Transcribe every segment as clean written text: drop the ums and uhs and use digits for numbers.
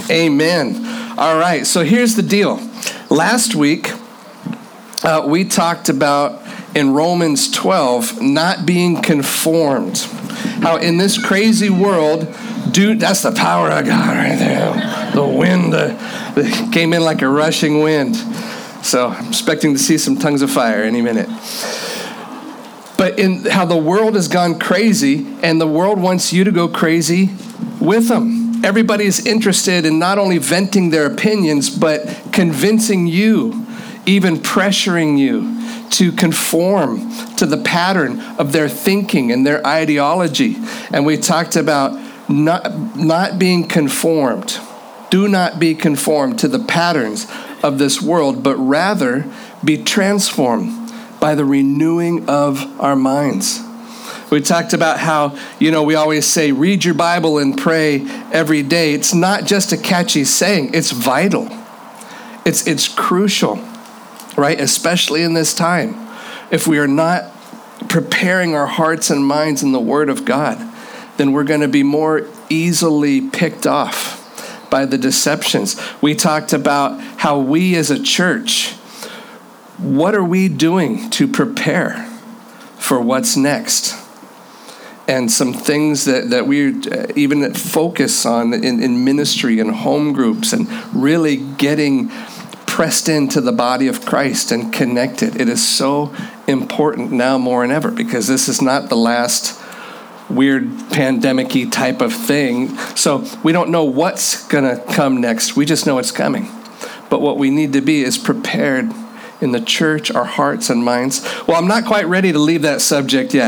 Amen. All right, so here's the deal. Last week, we talked about in Romans 12, not being conformed. How in this crazy world, that's the power of God right there. The wind that came in like a rushing wind. So I'm expecting to see some tongues of fire any minute. But in how the world has gone crazy, and the world wants you to go crazy with them. Everybody's interested in not only venting their opinions, but convincing you, even pressuring you to conform to the pattern of their thinking and their ideology. And we talked about not being conformed. Do not be conformed to the patterns of this world, but rather be transformed by the renewing of our minds. We talked about how, we always say, read your Bible and pray every day. It's not just a catchy saying. It's vital. It's crucial, right? Especially in this time. If we are not preparing our hearts and minds in the Word of God, then we're going to be more easily picked off by the deceptions. We talked about how we as a church, what are we doing to prepare for what's next? And some things that we even focus on in ministry and home groups and really getting pressed into the body of Christ and connected. It is so important now more than ever because this is not the last weird pandemic-y type of thing. So we don't know what's going to come next. We just know it's coming. But what we need to be is prepared in the church, our hearts and minds. Well, I'm not quite ready to leave that subject yet.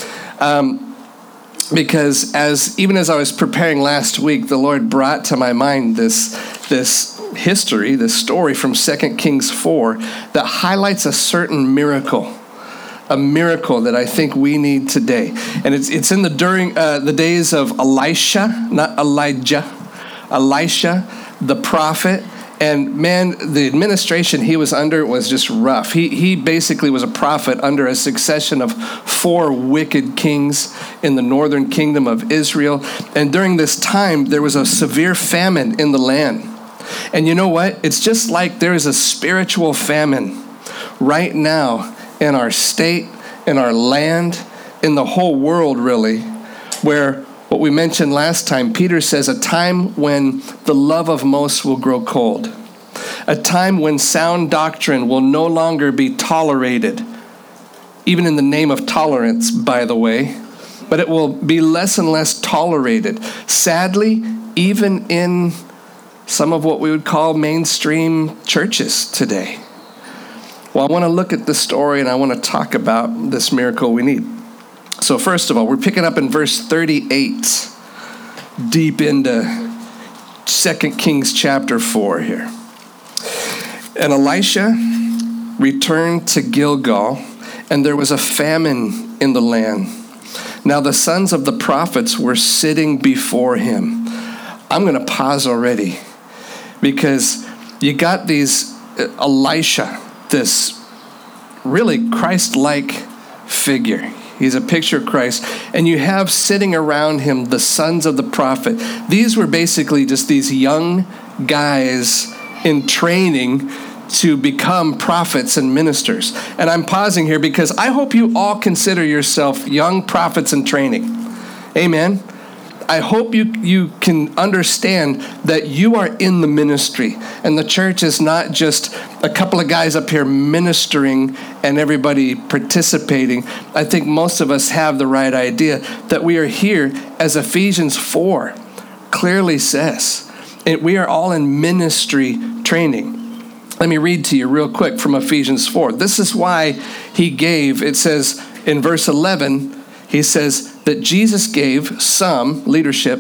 Because even as I was preparing last week, the Lord brought to my mind this history, this story from 2 Kings 4 that highlights a certain miracle. A miracle that I think we need today. And it's during the days of Elisha, not Elijah. Elisha, the prophet. And man, the administration he was under was just rough. He basically was a prophet under a succession of 4 wicked kings in the northern kingdom of Israel. And during this time, there was a severe famine in the land. And you know what? It's just like there is a spiritual famine right now in our state, in our land, in the whole world, really, where what we mentioned last time, Peter says, a time when the love of most will grow cold, a time when sound doctrine will no longer be tolerated, even in the name of tolerance, by the way, but it will be less and less tolerated. Sadly, even in some of what we would call mainstream churches today. Well, I want to look at the story and I want to talk about this miracle we need. So first of all, we're picking up in verse 38, deep into 2 Kings chapter 4 here. And Elisha returned to Gilgal, and there was a famine in the land. Now the sons of the prophets were sitting before him. I'm going to pause already because you got Elisha, this really Christ-like figure. He's a picture of Christ. And you have sitting around him the sons of the prophet. These were basically just these young guys in training to become prophets and ministers. And I'm pausing here because I hope you all consider yourself young prophets in training. Amen. I hope you can understand that you are in the ministry. And the church is not just a couple of guys up here ministering and everybody participating. I think most of us have the right idea that we are here, as Ephesians 4 clearly says. We are all in ministry training. Let me read to you real quick from Ephesians 4. This is why he gave, it says in verse 11, he says that Jesus gave some leadership,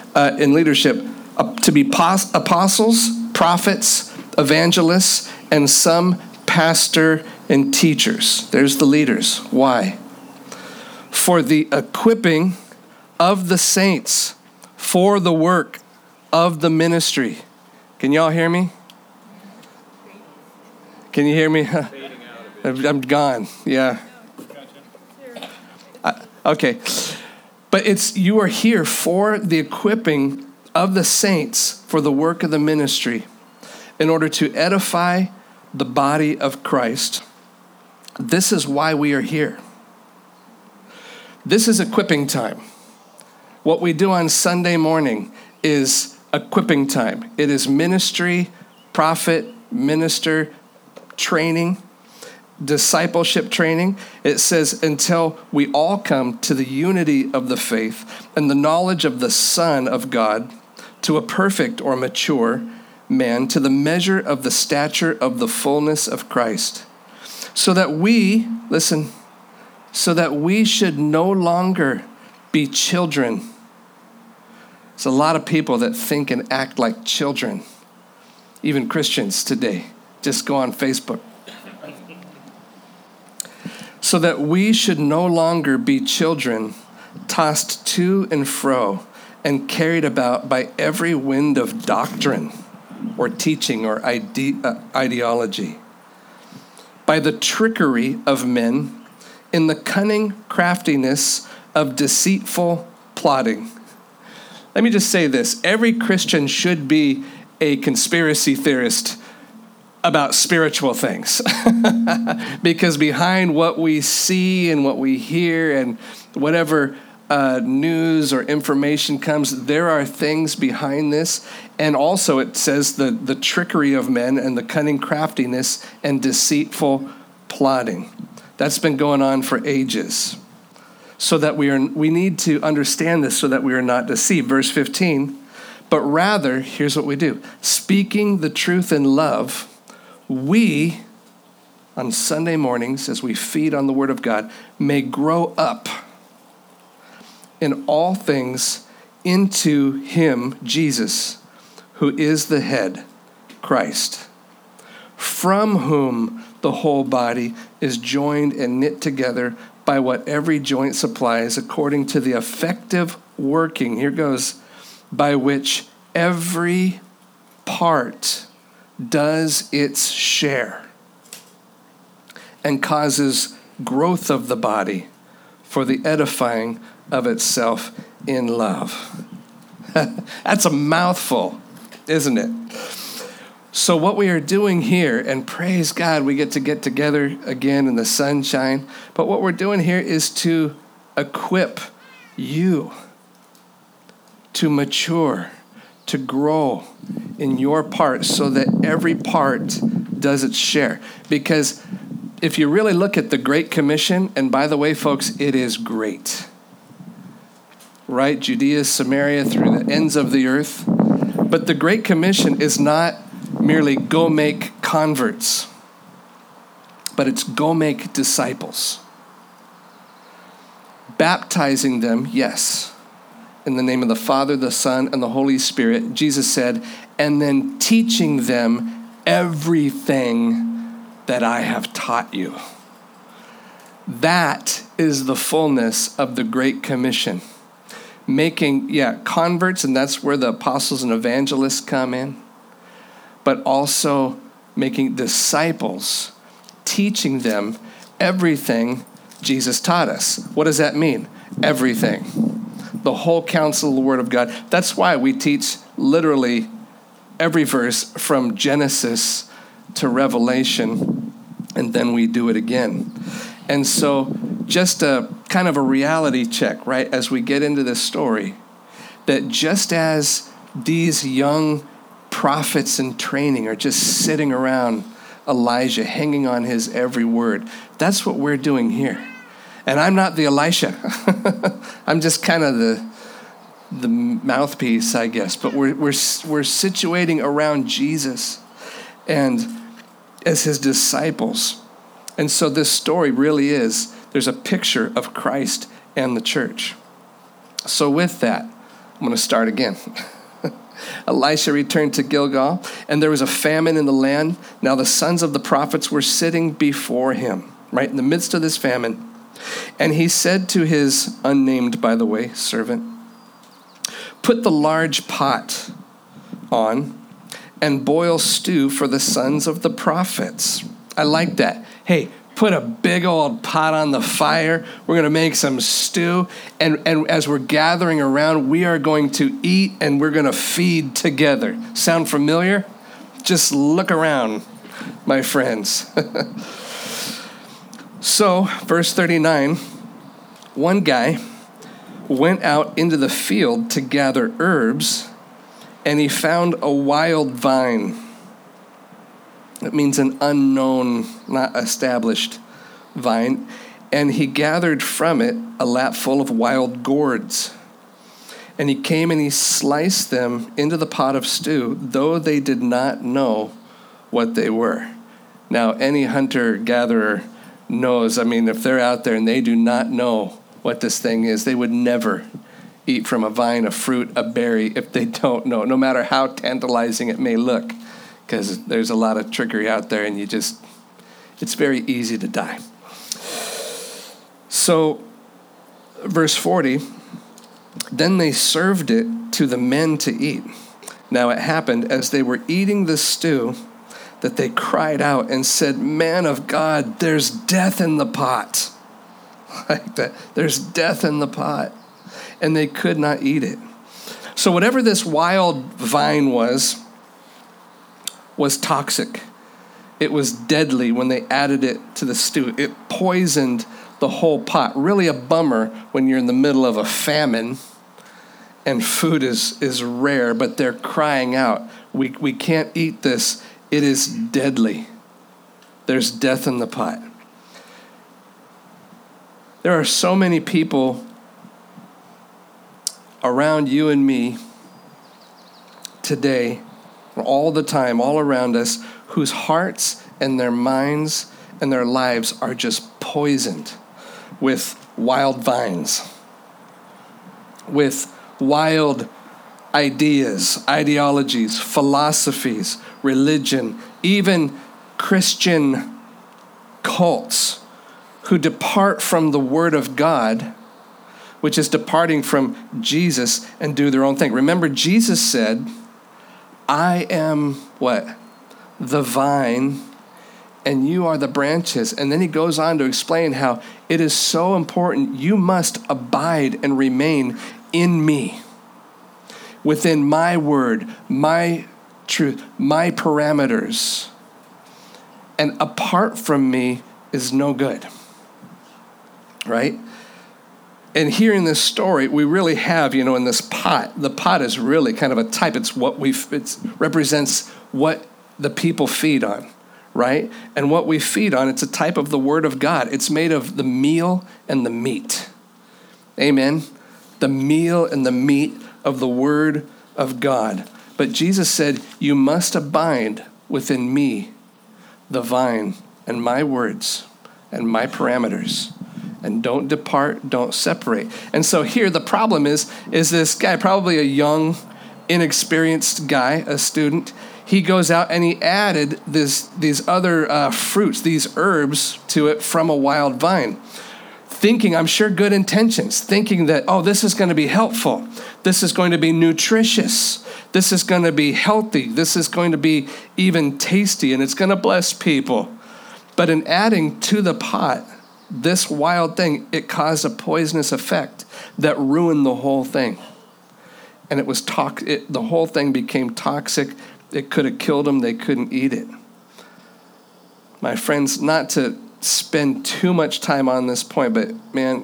to be apostles, prophets, evangelists, and some pastor and teachers. There's the leaders. Why? For the equipping of the saints for the work of the ministry. Can y'all hear me? Can you hear me? I'm gone. Yeah. Okay. But you are here for the equipping of the saints for the work of the ministry, in order to edify the body of Christ. This is why we are here. This is equipping time. What we do on Sunday morning is equipping time. It is ministry, prophet, minister training, discipleship training. It says, until we all come to the unity of the faith and the knowledge of the Son of God, to a perfect or mature man, to the measure of the stature of the fullness of Christ. So that we should no longer be children. There's a lot of people that think and act like children. Even Christians today. Just go on Facebook. So that we should no longer be children, tossed to and fro and carried about by every wind of doctrine or teaching or ideology, by the trickery of men, in the cunning craftiness of deceitful plotting. Let me just say this. Every Christian should be a conspiracy theorist about spiritual things. Because behind what we see and what we hear and whatever news or information comes, there are things behind this. And also it says the trickery of men and the cunning craftiness and deceitful plotting. That's been going on for ages. So that we need to understand this so that we are not deceived. Verse 15, but rather, here's what we do. Speaking the truth in love, we, on Sunday mornings, as we feed on the Word of God, may grow up in all things into Him, Jesus, who is the head, Christ, from whom the whole body is joined and knit together by what every joint supplies, according to the effective working, here goes, by which every part does its share and causes growth of the body for the edifying of itself in love. That's a mouthful, isn't it? So what we are doing here, and praise God, we get together again in the sunshine, but what we're doing here is to equip you to mature, to grow in your part so that every part does its share. Because if you really look at the Great Commission, and by the way, folks, it is great. Right? Judea, Samaria, through the ends of the earth. But the Great Commission is not merely go make converts, but it's go make disciples. Baptizing them, yes, in the name of the Father, the Son, and the Holy Spirit, Jesus said, and then teaching them everything that I have taught you. That is the fullness of the Great Commission. Making, converts, and that's where the apostles and evangelists come in, but also making disciples, teaching them everything Jesus taught us. What does that mean? Everything. The whole counsel of the Word of God. That's why we teach literally every verse from Genesis to Revelation, and then we do it again. And so just a kind of a reality check, right, as we get into this story, that just as these young prophets in training are just sitting around Elijah, hanging on his every word, that's what we're doing here. And I'm not the Elisha. I'm just kind of the mouthpiece, I guess. But we're situating around Jesus and as his disciples. And so this story really is, there's a picture of Christ and the church. So with that, I'm going to start again. Elisha returned to Gilgal, and there was a famine in the land. Now the sons of the prophets were sitting before him, right in the midst of this famine. And he said to his unnamed, by the way, servant, put the large pot on and boil stew for the sons of the prophets. I like that. Hey, put a big old pot on the fire. We're going to make some stew. And as we're gathering around, we are going to eat and we're going to feed together. Sound familiar? Just look around, my friends. So, verse 39, one guy went out into the field to gather herbs, and he found a wild vine. It means an unknown, not established vine. And he gathered from it a lapful of wild gourds. And he came and he sliced them into the pot of stew, though they did not know what they were. Now, any hunter-gatherer knows, if they're out there and they do not know what this thing is, they would never eat from a vine, a fruit, a berry, if they don't know, no matter how tantalizing it may look. Because there's a lot of trickery out there, and it's very easy to die. So, verse 40, then they served it to the men to eat. Now it happened, as they were eating the stew, that they cried out and said, "Man of God, there's death in the pot." Like that, there's death in the pot. And they could not eat it. So whatever this wild vine was toxic. It was deadly when they added it to the stew. It poisoned the whole pot. Really a bummer when you're in the middle of a famine and food is rare, but they're crying out, we can't eat this. It is deadly. There's death in the pot. There are so many people around you and me today, all the time, all around us, whose hearts and their minds and their lives are just poisoned with wild vines, with wild ideas, ideologies, philosophies, religion, even Christian cults who depart from the Word of God, which is departing from Jesus, and do their own thing. Remember, Jesus said, "I am," what? "The vine, and you are the branches." And then he goes on to explain how it is so important. You must abide and remain in me, within my word, my truth, my parameters. And apart from me is no good, right? And here in this story, we really have, in this pot, the pot is really kind of a type. It represents what the people feed on, right? And what we feed on, it's a type of the Word of God. It's made of the meal and the meat. Amen? The meal and the meat of the Word of God. But Jesus said, you must abide within me, the vine, and my words, and my parameters. And don't depart, don't separate. And so here the problem is this guy, probably a young, inexperienced guy, a student. He goes out and he added these other fruits, these herbs to it from a wild vine. Thinking, I'm sure good intentions, thinking that, this is going to be helpful. This is going to be nutritious. This is going to be healthy. This is going to be even tasty, and it's going to bless people. But in adding to the pot this wild thing, it caused a poisonous effect that ruined the whole thing. And it was the whole thing became toxic. It could have killed them. They couldn't eat it. My friends, not to spend too much time on this point, but man,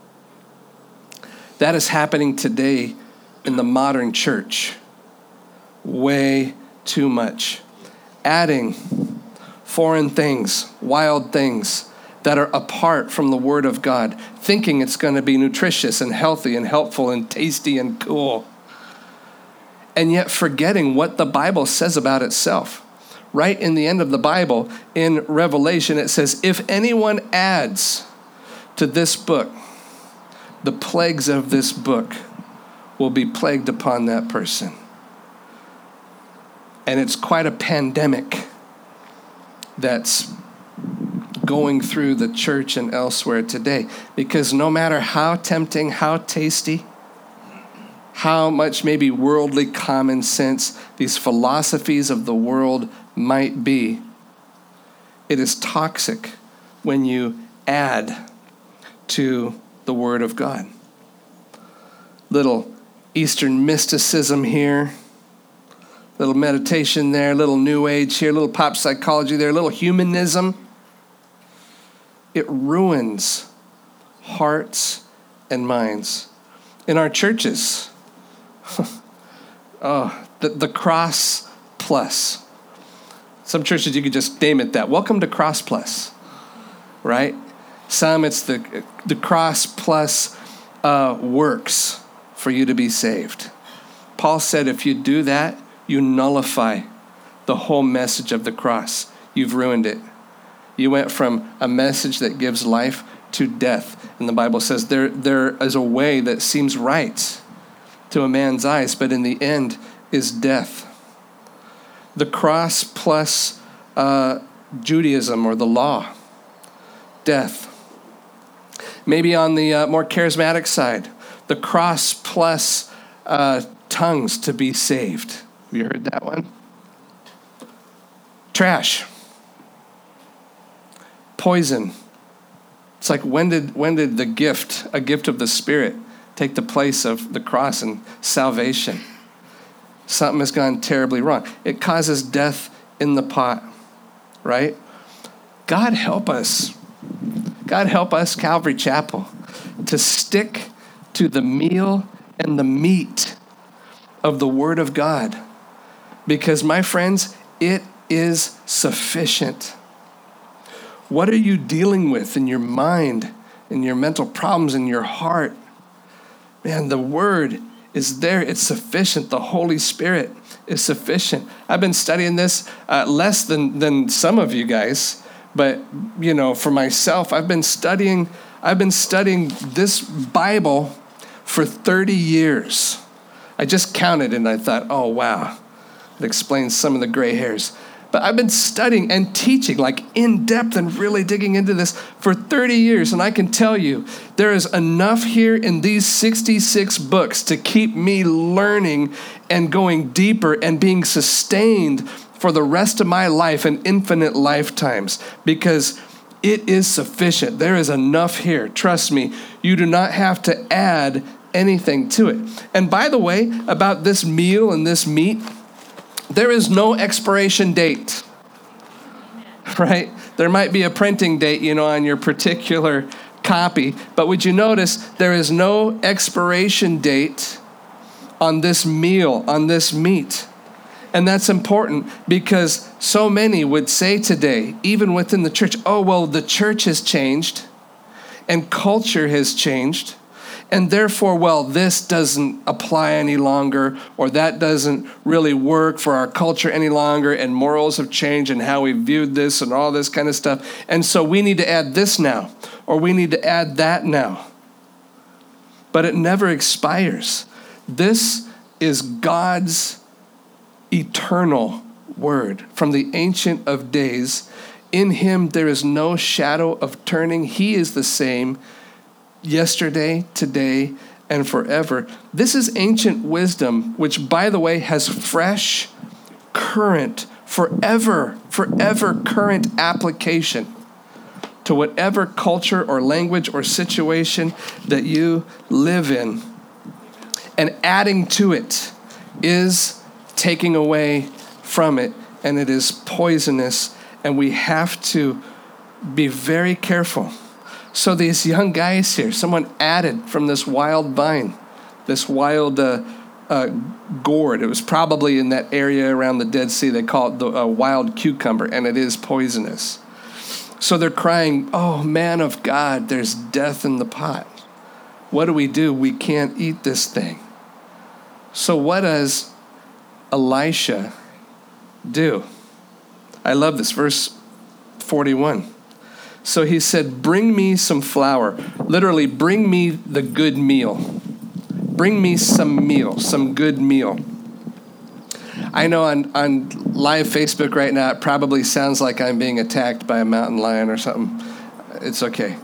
that is happening today in the modern church. Way too much. Adding foreign things, wild things that are apart from the Word of God, thinking it's going to be nutritious and healthy and helpful and tasty and cool. And yet forgetting what the Bible says about itself. Right in the end of the Bible, in Revelation, it says, if anyone adds to this book, the plagues of this book will be plagued upon that person. And it's quite a pandemic that's going through the church and elsewhere today. Because no matter how tempting, how tasty, how much maybe worldly common sense these philosophies of the world might be, it is toxic when you add to the Word of God. Little Eastern mysticism here, little meditation there, little New Age here, little pop psychology there, little humanism. It ruins hearts and minds. In our churches, the cross plus. Some churches you could just name it that. Welcome to Cross Plus, right? Some it's the cross plus works for you to be saved. Paul said if you do that, you nullify the whole message of the cross. You've ruined it. You went from a message that gives life to death. And the Bible says there is a way that seems right to a man's eyes, but in the end is death. The cross plus Judaism or the law, death. Maybe on the more charismatic side, the cross plus tongues to be saved. Have you heard that one? Trash. Poison. It's like when did a gift of the Spirit, take the place of the cross and salvation? Something has gone terribly wrong. It causes death in the pot, right? God help us. God help us, Calvary Chapel, to stick to the meal and the meat of the Word of God. Because, my friends, it is sufficient. What are you dealing with in your mind, in your mental problems, in your heart? Man, the Word is there. It's sufficient. The Holy Spirit is sufficient. I've been studying this less than some of you guys, but for myself, I've been studying this Bible for 30 years. I just counted and I thought, oh wow, it explains some of the gray hairs. But I've been studying and teaching like in depth and really digging into this for 30 years. And I can tell you, there is enough here in these 66 books to keep me learning and going deeper and being sustained for the rest of my life and infinite lifetimes, because it is sufficient. There is enough here. Trust me, you do not have to add anything to it. And by the way, about this meal and this meat, there is no expiration date, right? There might be a printing date, on your particular copy, but would you notice there is no expiration date on this meal, on this meat? And that's important because so many would say today, even within the church, oh, well, the church has changed and culture has changed. And therefore, well, this doesn't apply any longer, or that doesn't really work for our culture any longer, and morals have changed and how we viewed this and all this kind of stuff. And so we need to add this now, or we need to add that now. But it never expires. This is God's eternal word from the Ancient of Days. In him there is no shadow of turning. He is the same yesterday, today, and forever. This is ancient wisdom, which, by the way, has fresh, current, forever current application to whatever culture or language or situation that you live in. And adding to it is taking away from it, and it is poisonous, and we have to be very careful. So these young guys here, someone added from this wild vine, this wild gourd. It was probably in that area around the Dead Sea. They call it the wild cucumber, and it is poisonous. So they're crying, oh, man of God, there's death in the pot. What do? We can't eat this thing. So what does Elisha do? I love this, verse 41. So he said, bring me some flour. Literally, bring me the good meal. Bring me some meal, some good meal. I know on live Facebook right now, it probably sounds like I'm being attacked by a mountain lion or something. It's okay.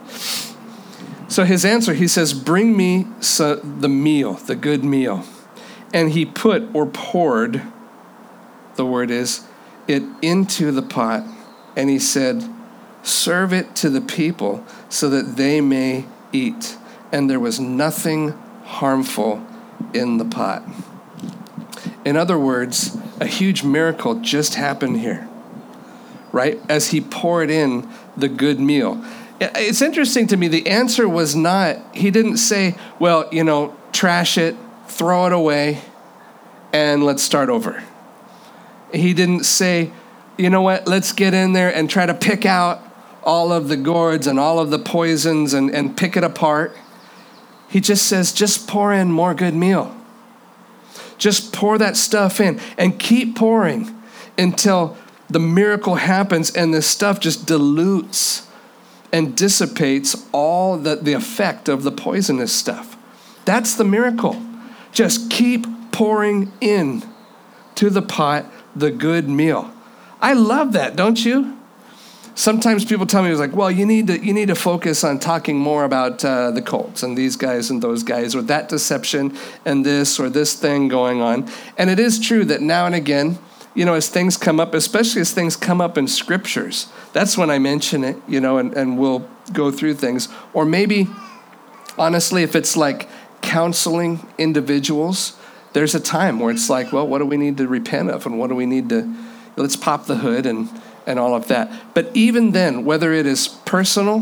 So his answer, he says, bring me the meal, the good meal. And he put or poured, the word is, it into the pot. And he said, serve it to the people so that they may eat. And there was nothing harmful in the pot. In other words, a huge miracle just happened here, right? As he poured in the good meal. It's interesting to me, the answer was not, he didn't say, well, trash it, throw it away, and let's start over. He didn't say, you know what, let's get in there and try to pick out all of the gourds and all of the poisons and pick it apart. He just says, just pour in more good meal. Just pour that stuff in and keep pouring until the miracle happens and this stuff just dilutes and dissipates all the effect of the poisonous stuff. That's the miracle. Just keep pouring in to the pot the good meal. I love that, don't you? Sometimes people tell me, it's like, well, you need to focus on talking more about the cults and these guys and those guys, or that deception and this or this thing going on. And it is true that now and again, as things come up, especially as things come up in scriptures, that's when I mention it, and we'll go through things. Or maybe, honestly, if it's like counseling individuals, there's a time where it's like, well, what do we need to repent of? And what do we need to, let's pop the hood and all of that. But even then, whether it is personal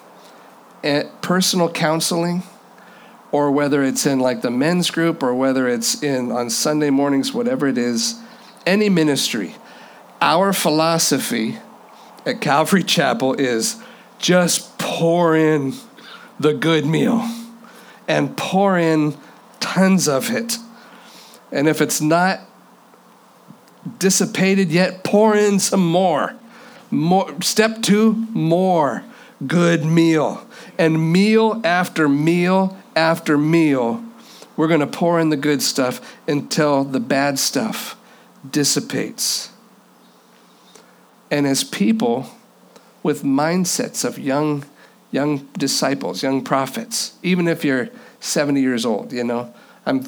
counseling, or whether it's in like the men's group, or whether it's on Sunday mornings, whatever it is, any ministry, our philosophy at Calvary Chapel is just pour in the good meal and pour in tons of it. And if it's not dissipated yet, pour in some more. Step 2, more good meal. And meal after meal after meal, we're going to pour in the good stuff until the bad stuff dissipates. And as people with mindsets of young disciples, young prophets, even if you're 70 years old, I'm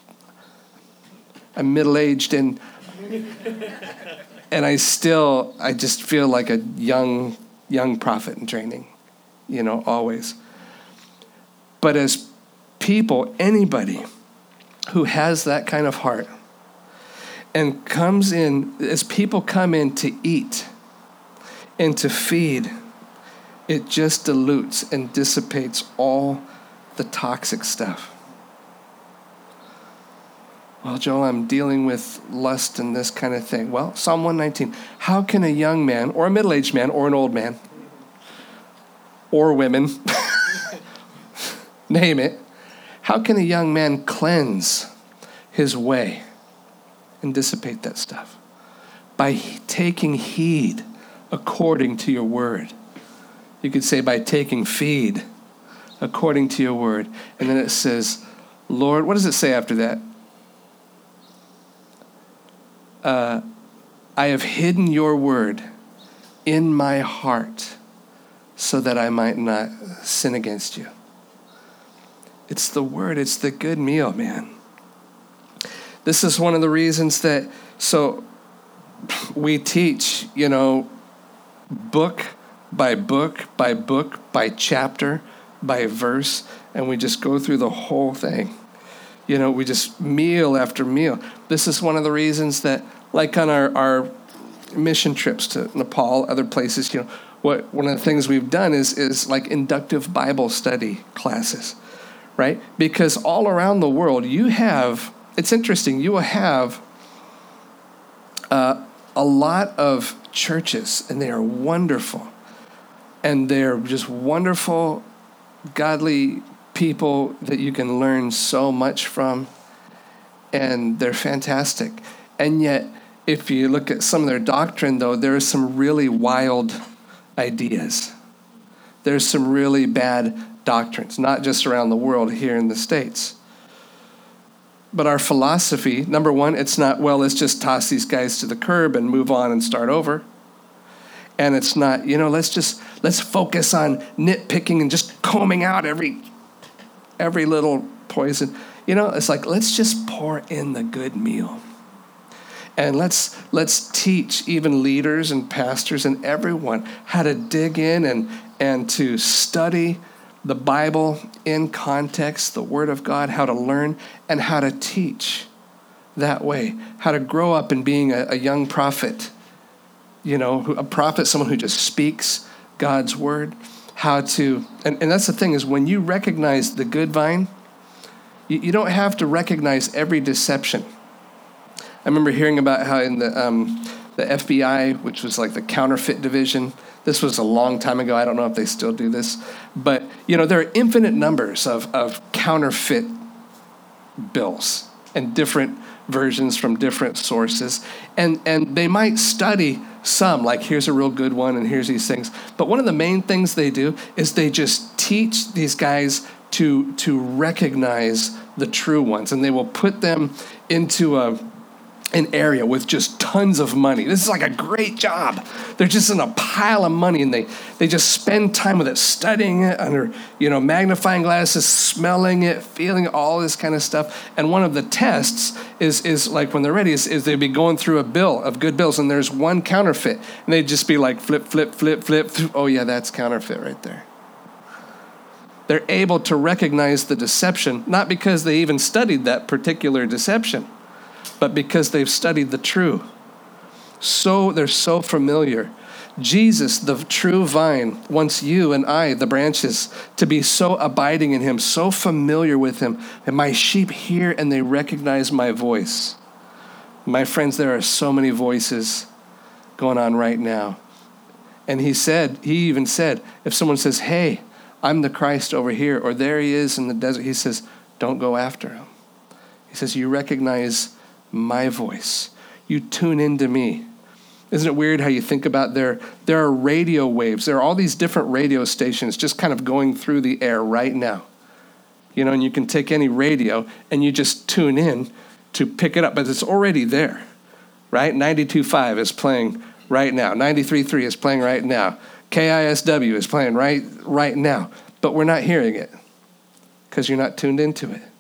middle-aged and I just feel like a young prophet in training, always. But as people, anybody who has that kind of heart and comes in, as people come in to eat and to feed, it just dilutes and dissipates all the toxic stuff. Well, Joel, I'm dealing with lust and this kind of thing. Well, Psalm 119, how can a young man or a middle-aged man or an old man or women, name it, how can a young man cleanse his way and dissipate that stuff? By taking heed according to your word. You could say by taking feed according to your word. And then it says, Lord, what does it say after that? I have hidden your word in my heart so that I might not sin against you. It's the word. It's the good meal, man. This is one of the reasons that, so we teach, book by book by book by chapter by verse, and we just go through the whole thing. We just meal after meal. This is one of the reasons that, like on our mission trips to Nepal, other places, one of the things we've done is like inductive Bible study classes, right? Because all around the world, it's interesting, you will have a lot of churches, and they are wonderful. And they're just wonderful, godly people that you can learn so much from, and they're fantastic. And yet, if you look at some of their doctrine, though, there are some really wild ideas. There's some really bad doctrines, not just around the world, here in the States. But our philosophy, number one, it's not, well, let's just toss these guys to the curb and move on and start over. And it's not, let's focus on nitpicking and just combing out every little poison. It's like, let's just pour in the good meal. And let's teach even leaders and pastors and everyone how to dig in and to study the Bible in context, the Word of God, how to learn and how to teach that way, how to grow up in being a young prophet, a prophet, someone who just speaks God's Word, how to, and that's the thing is when you recognize the good vine, you don't have to recognize every deception. I remember hearing about how in the FBI, which was like the counterfeit division, this was a long time ago. I don't know if they still do this. But, there are infinite numbers of counterfeit bills and different versions from different sources. And they might study some, like here's a real good one and here's these things. But one of the main things they do is they just teach these guys to recognize the true ones. And they will put them into an area with just tons of money. This is like a great job. They're just in a pile of money, and they just spend time with it, studying it under, magnifying glasses, smelling it, feeling all this kind of stuff. And one of the tests is like when they're ready is they'd be going through a bill of good bills, and there's one counterfeit, and they'd just be like flip, flip, flip, flip. Oh yeah, that's counterfeit right there. They're able to recognize the deception, not because they even studied that particular deception, but because they've studied the true. So they're so familiar. Jesus, the true vine, wants you and I, the branches, to be so abiding in him, so familiar with him, that my sheep hear and they recognize my voice. My friends, there are so many voices going on right now. And he even said, if someone says, hey, I'm the Christ over here, or there he is in the desert, he says, don't go after him. He says, you recognize my voice. You tune into me. Isn't it weird how you think about there are radio waves. There are all these different radio stations just kind of going through the air right now. And you can take any radio and you just tune in to pick it up, but it's already there, right? 92.5 is playing right now. 93.3 is playing right now. KISW is playing right now, but we're not hearing it because you're not tuned into it.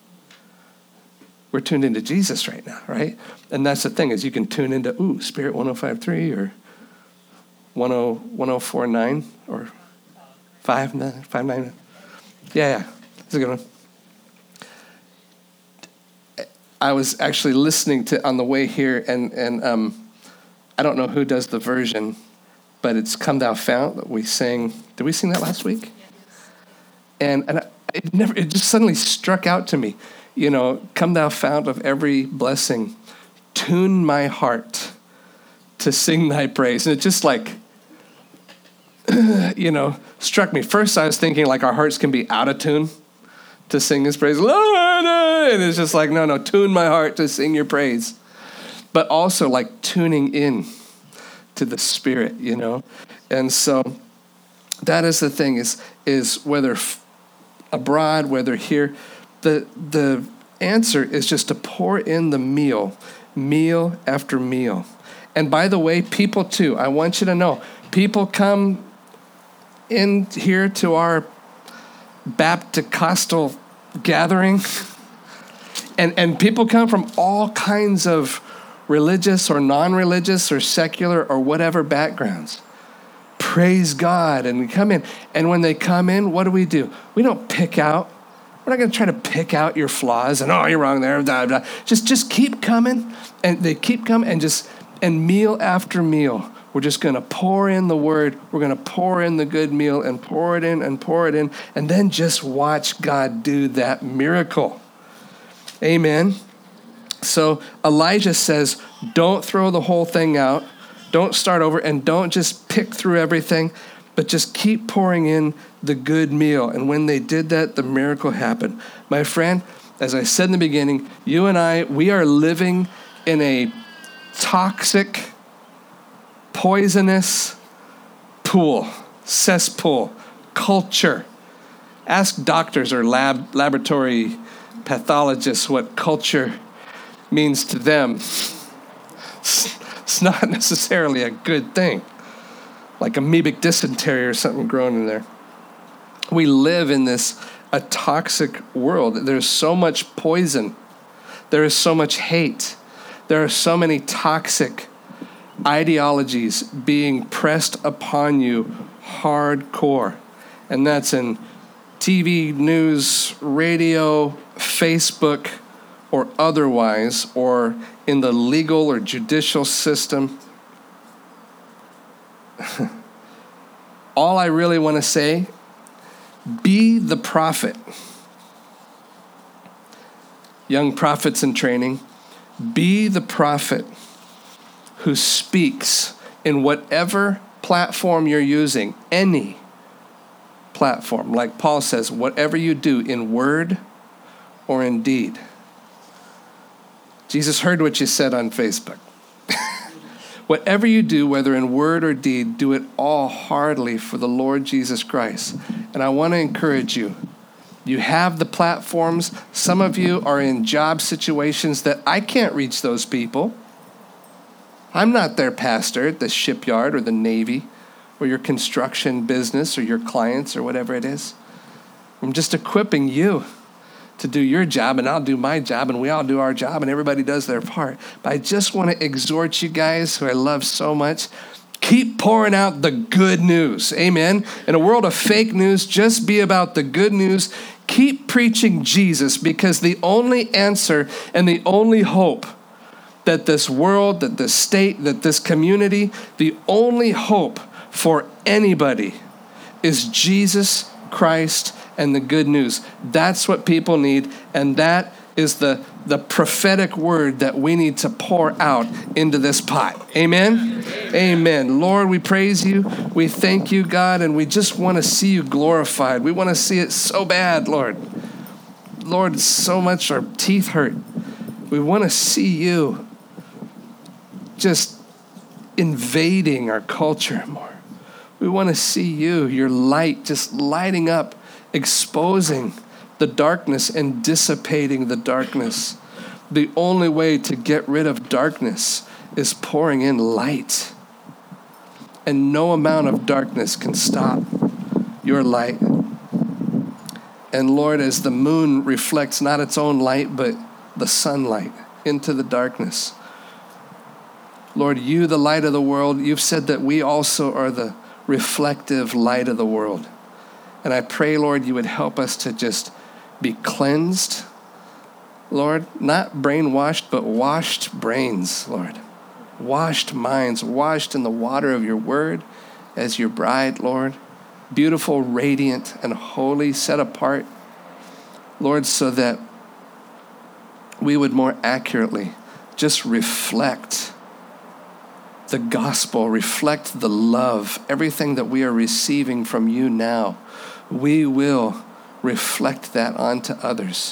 We're tuned into Jesus right now, right? And that's the thing is you can tune into, Spirit 105.3 or 104.9 or 5.9. Yeah, it's a good one. I was actually listening to on the way here, and I don't know who does the version, but it's Come Thou Fount that we sang. Did we sing that last week? Yes. And it just suddenly struck out to me. Come thou fount of every blessing, tune my heart to sing thy praise. And it just struck me. First I was thinking like our hearts can be out of tune to sing his praise. And it's just like, no, tune my heart to sing your praise. But also like tuning in to the Spirit, And so that is the thing is whether abroad, whether here, the answer is just to pour in the meal after meal. And by the way, people too, I want you to know, people come in here to our Baptist-costal gathering, and people come from all kinds of religious or non-religious or secular or whatever backgrounds. Praise God. And we come in, and when they come in, what do? We don't pick out. We're not going to try to pick out your flaws and, you're wrong there, blah, blah. Just keep coming. And they keep coming and meal after meal, we're just going to pour in the word. We're going to pour in the good meal and pour it in and pour it in. And then just watch God do that miracle. Amen. So Elijah says, don't throw the whole thing out. Don't start over and don't just pick through everything, but just keep pouring in the good meal. And when they did that, the miracle happened. My friend, as I said in the beginning, you and I, we are living in a toxic, poisonous pool, cesspool, culture. Ask doctors or laboratory pathologists what culture means to them. It's not necessarily a good thing, like amoebic dysentery or something growing in there. We live in a toxic world. There's so much poison. There is so much hate. There are so many toxic ideologies being pressed upon you hardcore. And that's in TV, news, radio, Facebook, or otherwise, or in the legal or judicial system. All I really want to say, be the prophet. Young prophets in training, be the prophet who speaks in whatever platform you're using, any platform. Like Paul says, whatever you do in word or in deed. Jesus heard what you said on Facebook. Whatever you do, whether in word or deed, do it all heartily for the Lord Jesus Christ. And I want to encourage you. You have the platforms. Some of you are in job situations that I can't reach those people. I'm not their pastor at the shipyard or the Navy or your construction business or your clients or whatever it is. I'm just equipping you to do your job, and I'll do my job, and we all do our job, and everybody does their part. But I just want to exhort you guys, who I love so much, keep pouring out the good news. Amen. In a world of fake news, just be about the good news. Keep preaching Jesus, because the only answer and the only hope that this world, that this state, that this community, the only hope for anybody is Jesus Christ and the good news. That's what people need, and that is the prophetic word that we need to pour out into this pot. Amen? Amen. Lord, we praise you. We thank you, God, and we just want to see you glorified. We want to see it so bad, Lord. Lord, so much our teeth hurt. We want to see you just invading our culture more. We want to see you, your light, just lighting up, exposing the darkness and dissipating the darkness. The only way to get rid of darkness is pouring in light. And no amount of darkness can stop your light. And Lord, as the moon reflects not its own light, but the sunlight into the darkness. Lord, you, the light of the world, you've said that we also are the reflective light of the world. And I pray, Lord, you would help us to just be cleansed, Lord, not brainwashed, but washed brains, Lord. Washed minds, washed in the water of your word as your bride, Lord. Beautiful, radiant, and holy, set apart, Lord, so that we would more accurately just reflect the gospel, reflect the love, everything that we are receiving from you now. We will reflect that onto others.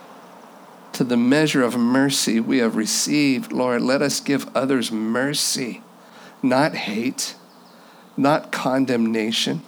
To the measure of mercy we have received, Lord, let us give others mercy, not hate, not condemnation.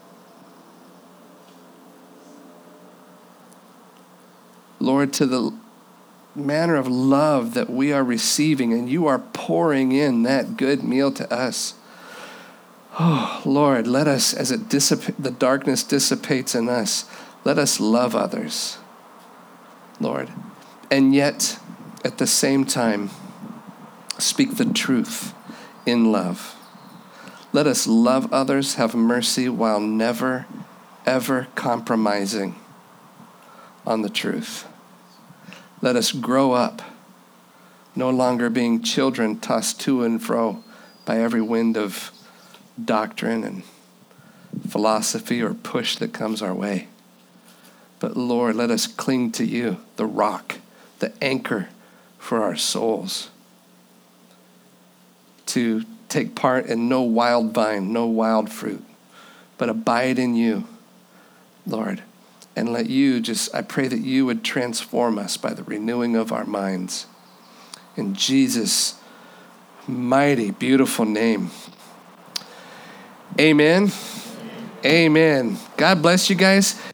Lord, to the manner of love that we are receiving, and you are pouring in that good meal to us. Oh, Lord, let us, as the darkness dissipates in us, let us love others, Lord. And yet, at the same time, speak the truth in love. Let us love others, have mercy, while never, ever compromising on the truth. Let us grow up, no longer being children tossed to and fro by every wind of doctrine and philosophy or push that comes our way. But Lord, let us cling to you, the rock, the anchor for our souls, to take part in no wild vine, no wild fruit, but abide in you, Lord, and let you I pray that you would transform us by the renewing of our minds. In Jesus' mighty, beautiful name. Amen. Amen. God bless you guys.